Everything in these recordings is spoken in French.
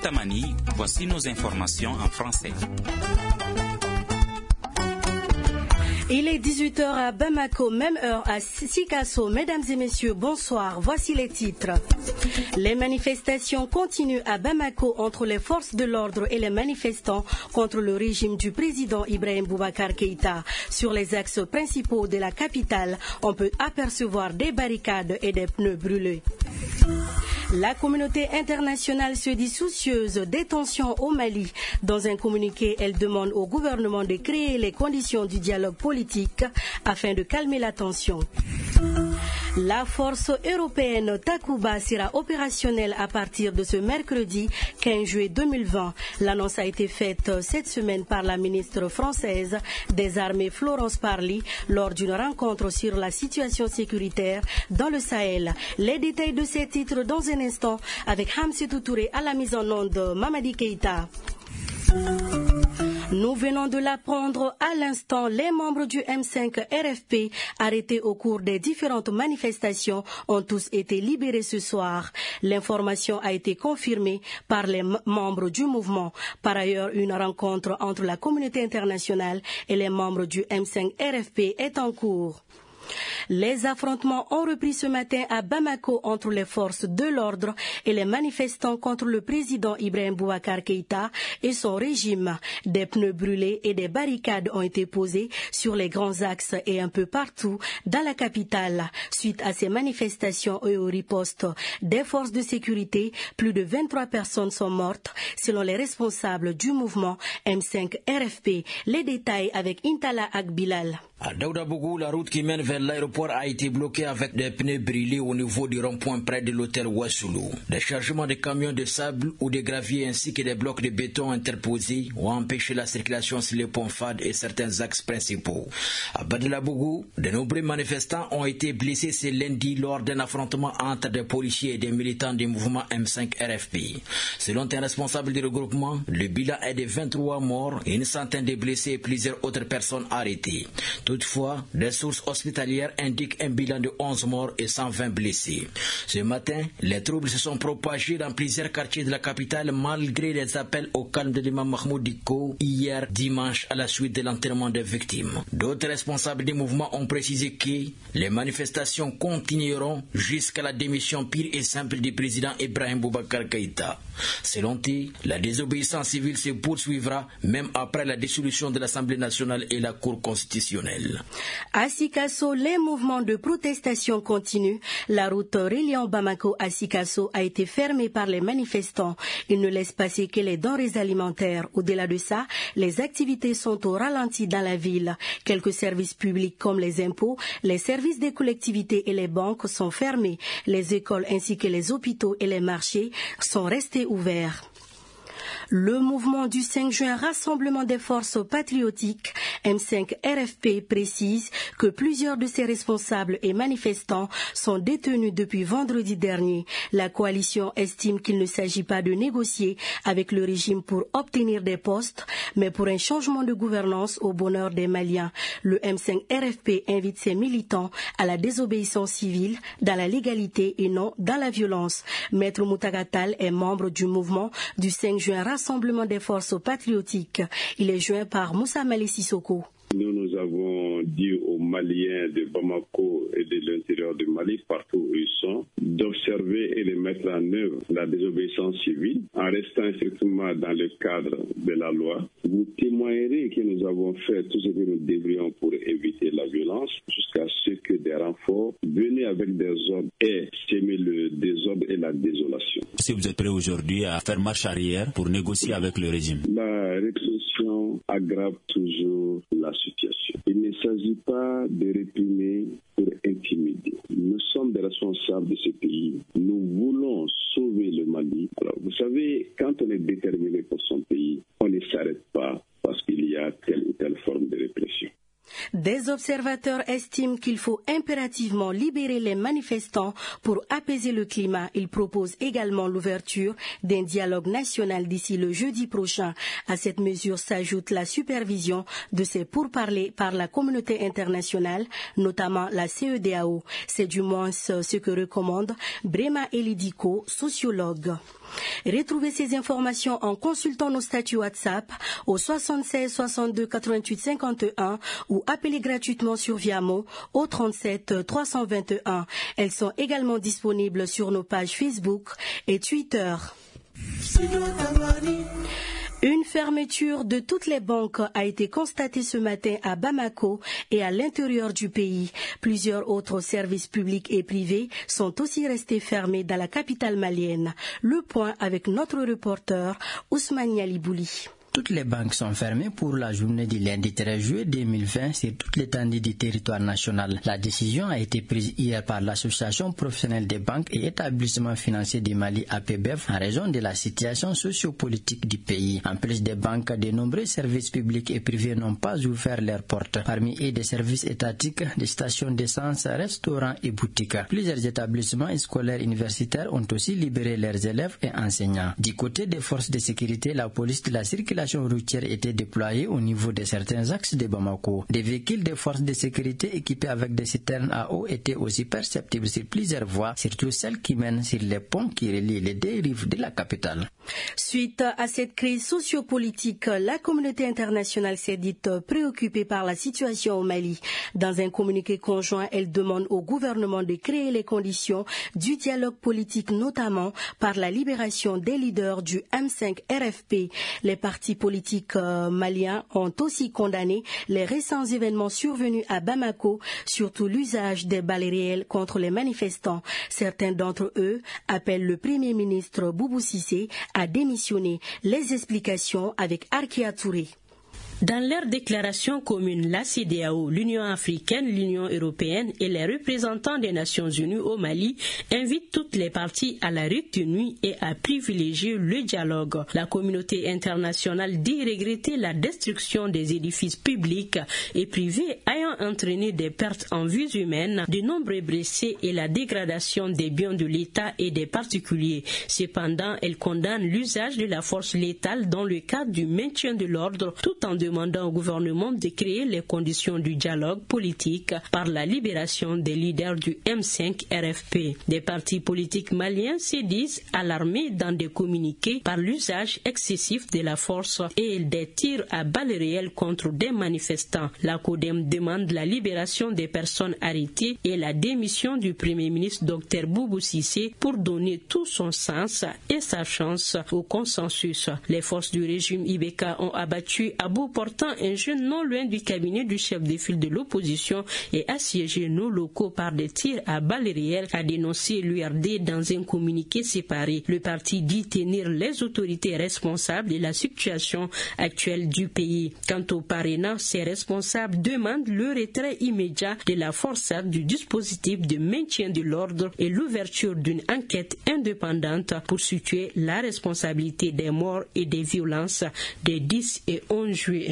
Tamani, voici nos informations en français. Il est 18h à Bamako, même heure à Sikasso. Mesdames et messieurs, bonsoir. Voici les titres. Les manifestations continuent à Bamako entre les forces de l'ordre et les manifestants contre le régime du président Ibrahim Boubacar Keïta. Sur les axes principaux de la capitale, on peut apercevoir des barricades et des pneus brûlés. La communauté internationale se dit soucieuse des tensions au Mali. Dans un communiqué, elle demande au gouvernement de créer les conditions du dialogue politique afin de calmer la tension. La force européenne Takuba sera opérationnelle à partir de ce mercredi 15 juillet 2020. L'annonce a été faite cette semaine par la ministre française des Armées Florence Parly lors d'une rencontre sur la situation sécuritaire dans le Sahel. Les détails de ces titres dans un instant avec Hamsetou Touré à la mise en onde de Mamadi Keïta. Nous venons de l'apprendre à l'instant, les membres du M5 RFP arrêtés au cours des différentes manifestations ont tous été libérés ce soir. L'information a été confirmée par les membres du mouvement. Par ailleurs, une rencontre entre la communauté internationale et les membres du M5 RFP est en cours. Les affrontements ont repris ce matin à Bamako entre les forces de l'ordre et les manifestants contre le président Ibrahim Boubacar Keïta et son régime. Des pneus brûlés et des barricades ont été posées sur les grands axes et un peu partout dans la capitale. Suite à ces manifestations et aux ripostes des forces de sécurité, plus de 23 personnes sont mortes selon les responsables du mouvement M5 RFP. Les détails avec Intala Akbilal. À Daoudabougou, la route qui mène vers l'aéroport a été bloquée avec des pneus brûlés au niveau du rond-point près de l'hôtel Wassoulou. Des chargements de camions de sable ou de gravier ainsi que des blocs de béton interposés ont empêché la circulation sur les ponts Fad et certains axes principaux. À Badelabougou, de nombreux manifestants ont été blessés ce lundi lors d'un affrontement entre des policiers et des militants du mouvement M5 RFP. Selon un responsable du regroupement, le bilan est de 23 morts, une centaine de blessés et plusieurs autres personnes arrêtées. Toutefois, des sources hospitalières indiquent un bilan de 11 morts et 120 blessés. Ce matin, les troubles se sont propagés dans plusieurs quartiers de la capitale malgré les appels au calme de l'imam Mahmoud Dicko hier dimanche à la suite de l'enterrement des victimes. D'autres responsables du mouvement ont précisé que les manifestations continueront jusqu'à la démission pure et simple du président Ibrahim Boubacar Keïta. Selon eux, la désobéissance civile se poursuivra même après la dissolution de l'Assemblée nationale et la Cour constitutionnelle. À Sikasso, les mouvements de protestation continuent. La route reliant Bamako à Sikasso a été fermée par les manifestants. Ils ne laissent passer que les denrées alimentaires. Au-delà de ça, les activités sont au ralenti dans la ville. Quelques services publics comme les impôts, les services des collectivités et les banques sont fermés. Les écoles ainsi que les hôpitaux et les marchés sont restés ouverts. Le mouvement du 5 juin Rassemblement des forces patriotiques M5 RFP précise que plusieurs de ses responsables et manifestants sont détenus depuis vendredi dernier. La coalition estime qu'il ne s'agit pas de négocier avec le régime pour obtenir des postes, mais pour un changement de gouvernance au bonheur des Maliens. Le M5 RFP invite ses militants à la désobéissance civile, dans la légalité et non dans la violence. Maître Moutagatal est membre du mouvement du 5 juin Rassemblement des forces patriotiques. Il est joint par Moussa Mali Sissoko. Nous avons dit aux Maliens de Bamako et de l'intérieur du Mali, partout où ils sont, d'observer et de mettre en œuvre la désobéissance civile en restant strictement dans le cadre de la loi. Vous témoignerez que nous avons fait tout ce que nous devrions pour éviter la violence jusqu'à ce que des renforts venus avec des ordres aient sémé le désordre et la désolation. Si vous êtes prêt aujourd'hui à faire marche arrière pour négocier avec le régime? La répression aggrave toujours la situation. Il ne s'agit pas de réprimer pour intimider. Nous sommes des responsables de ce pays. Nous voulons sauver le Mali. Alors, vous savez, quand on est déterminé pour son pays, on ne s'arrête pas parce qu'il y a telle ou telle forme de répression. Des observateurs estiment qu'il faut impérativement libérer les manifestants pour apaiser le climat. Ils proposent également l'ouverture d'un dialogue national d'ici le jeudi prochain. À cette mesure s'ajoute la supervision de ces pourparlers par la communauté internationale, notamment la CEDEAO. C'est du moins ce que recommande Brema Elidiko, sociologue. Retrouvez ces informations en consultant nos statuts WhatsApp au 76 62 88 51 ou appelez gratuitement sur Viamo au 37 321. Elles sont également disponibles sur nos pages Facebook et Twitter. Une fermeture de toutes les banques a été constatée ce matin à Bamako et à l'intérieur du pays. Plusieurs autres services publics et privés sont aussi restés fermés dans la capitale malienne. Le point avec notre reporter Ousmane Yalibouli. Toutes les banques sont fermées pour la journée du lundi 13 juillet 2020 sur toute l'étendue du territoire national. La décision a été prise hier par l'Association professionnelle des banques et établissements financiers du Mali APBEF en raison de la situation sociopolitique du pays. En plus des banques, de nombreux services publics et privés n'ont pas ouvert leurs portes. Parmi eux, des services étatiques, des stations d'essence, restaurants et boutiques. Plusieurs établissements scolaires universitaires ont aussi libéré leurs élèves et enseignants. Du côté des forces de sécurité, la police de la circulation routière était déployée au niveau de certains axes de Bamako. Des véhicules des forces de sécurité équipés avec des citernes à eau étaient aussi perceptibles sur plusieurs voies, surtout celles qui mènent sur les ponts qui relient les deux rives de la capitale. Suite à cette crise sociopolitique, la communauté internationale s'est dite préoccupée par la situation au Mali. Dans un communiqué conjoint, elle demande au gouvernement de créer les conditions du dialogue politique, notamment par la libération des leaders du M5 RFP. Les partis politiques maliens ont aussi condamné les récents événements survenus à Bamako, surtout l'usage des balles réelles contre les manifestants. Certains d'entre eux appellent le Premier ministre Boubou Cissé à démissionner. Les explications avec Arkia Touré. Dans leur déclaration commune, la CEDEAO, l'Union africaine, l'Union européenne et les représentants des Nations unies au Mali invitent toutes les parties à la retenue et à privilégier le dialogue. La communauté internationale dit regretter la destruction des édifices publics et privés ayant entraîné des pertes en vies humaines, de nombreux blessés et la dégradation des biens de l'État et des particuliers. Cependant, elle condamne l'usage de la force létale dans le cadre du maintien de l'ordre, tout en demandant au gouvernement de créer les conditions du dialogue politique par la libération des leaders du M5 RFP. Des partis politiques maliens se disent alarmés dans des communiqués par l'usage excessif de la force et des tirs à balles réelles contre des manifestants. La CODEM demande la libération des personnes arrêtées et la démission du Premier ministre Dr Boubou Cissé pour donner tout son sens et sa chance au consensus. Les forces du régime Ibeka ont abattu à bout portant un jeune non loin du cabinet du chef de file de l'opposition et assiégé nos locaux par des tirs à balles réelles, a dénoncé l'URD dans un communiqué séparé. Le parti dit tenir les autorités responsables de la situation actuelle du pays. Quant au parrainat, ces responsables demandent le retrait immédiat de la forçade du dispositif de maintien de l'ordre et l'ouverture d'une enquête indépendante pour situer la responsabilité des morts et des violences des 10 et 11 juillet.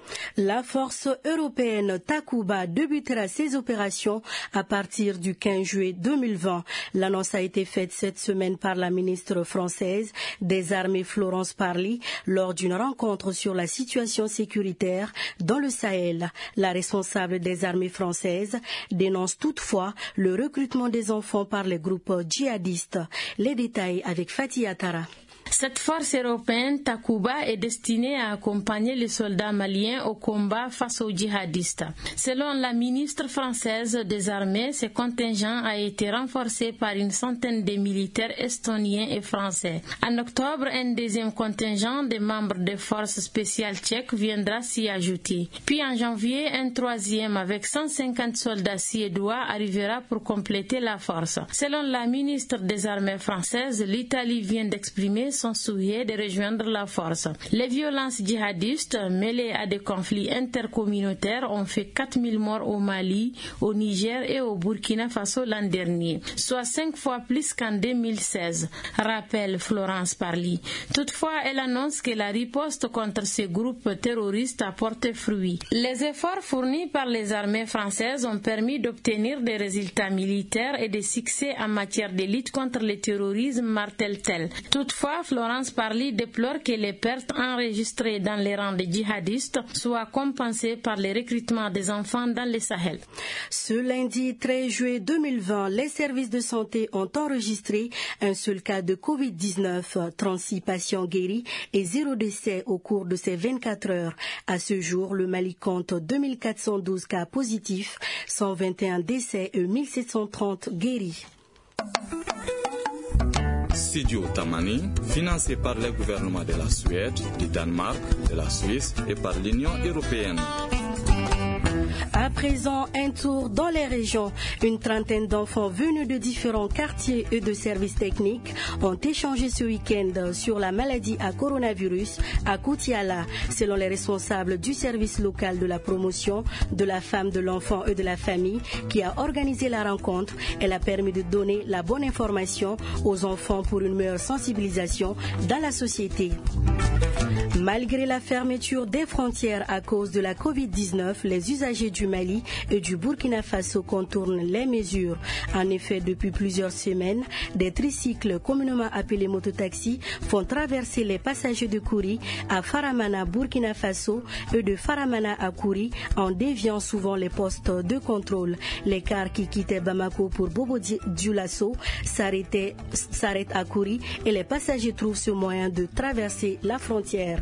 La force européenne Takuba débutera ses opérations à partir du 15 juillet 2020. L'annonce a été faite cette semaine par la ministre française des Armées Florence Parly lors d'une rencontre sur la situation sécuritaire dans le Sahel. La responsable des armées françaises dénonce toutefois le recrutement des enfants par les groupes djihadistes. Les détails avec Fatih Atara. Cette force européenne Takuba est destinée à accompagner les soldats maliens au combat face aux djihadistes. Selon la ministre française des Armées, ce contingent a été renforcé par une centaine de militaires estoniens et français. En octobre, un deuxième contingent de membres des forces spéciales tchèques viendra s'y ajouter. Puis en janvier, un troisième avec 150 soldats suédois arrivera pour compléter la force. Selon la ministre des Armées françaises, l'Italie vient d'exprimer son sont souillés de rejoindre la force. Les violences djihadistes mêlées à des conflits intercommunautaires ont fait 4000 morts au Mali, au Niger et au Burkina Faso l'an dernier, soit 5 fois plus qu'en 2016, rappelle Florence Parly. Toutefois, elle annonce que la riposte contre ces groupes terroristes a porté fruit. Les efforts fournis par les armées françaises ont permis d'obtenir des résultats militaires et des succès en matière de lutte contre le terrorisme, martèle-t-elle. Toutefois, Florence Parly déplore que les pertes enregistrées dans les rangs des djihadistes soient compensées par le recrutement des enfants dans le Sahel. Ce lundi 13 juillet 2020, les services de santé ont enregistré un seul cas de Covid-19, 36 patients guéris et 0 décès au cours de ces 24 heures. À ce jour, le Mali compte 2412 cas positifs, 121 décès et 1730 guéris. Studio Tamani, financé par les gouvernements de la Suède, du Danemark, de la Suisse et par l'Union européenne. À présent, un tour dans les régions. Une trentaine d'enfants venus de différents quartiers et de services techniques ont échangé ce week-end sur la maladie à coronavirus à Koutiala. Selon les responsables du service local de la promotion de la femme, de l'enfant et de la famille qui a organisé la rencontre, elle a permis de donner la bonne information aux enfants pour une meilleure sensibilisation dans la société. Malgré la fermeture des frontières à cause de la Covid-19, les usagers du Mali et du Burkina Faso contournent les mesures. En effet, depuis plusieurs semaines, des tricycles communément appelés mototaxis font traverser les passagers de Kouri à Faramana, Burkina Faso et de Faramana à Kouri en déviant souvent les postes de contrôle. Les cars qui quittaient Bamako pour Bobo-Dioulasso s'arrêtent à Kouri et les passagers trouvent ce moyen de traverser la frontière.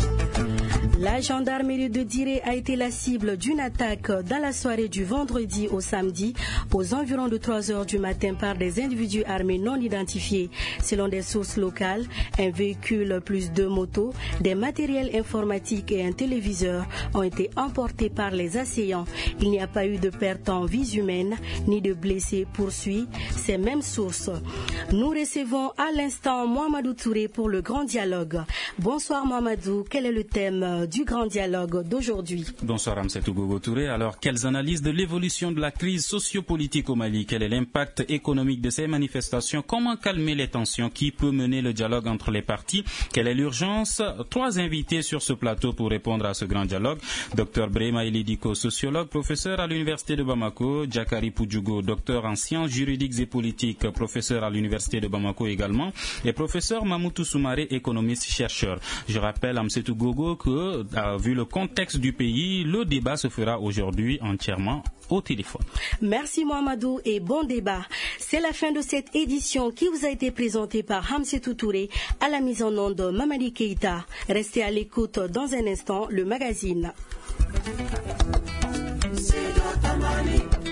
La gendarmerie de Diré a été la cible d'une attaque dans la soirée du vendredi au samedi aux environs de 3 heures du matin par des individus armés non identifiés. Selon des sources locales, un véhicule plus 2 motos, des matériels informatiques et un téléviseur ont été emportés par les assaillants. Il n'y a pas eu de perte en vies humaines ni de blessés, poursuit ces mêmes sources. Nous recevons à l'instant Mohamedou Touré pour le Grand Dialogue. Bonsoir Mohamedou, quel est le thème du Grand Dialogue d'aujourd'hui? Bonsoir Amsetou Gogo Touré. Alors, quelles analyses de l'évolution de la crise sociopolitique au Mali? Quel est l'impact économique de ces manifestations? Comment calmer les tensions? Qui peut mener le dialogue entre les parties? Quelle est l'urgence? 3 invités sur ce plateau pour répondre à ce Grand Dialogue. Dr Brema Elidiko, sociologue, professeur à l'Université de Bamako. Jakari Poudjougo, docteur en sciences juridiques et politiques, professeur à l'Université de Bamako également. Et professeur Mamoutou Soumaré, économiste, chercheur. Je rappelle Amsetou Gogo que, vu le contexte du pays, le débat se fera aujourd'hui entièrement au téléphone. Merci Mohamedou et bon débat. C'est la fin de cette édition qui vous a été présentée par Hamsetou Touré à la mise en onde Mamadi Keita. Restez à l'écoute dans un instant, le magazine.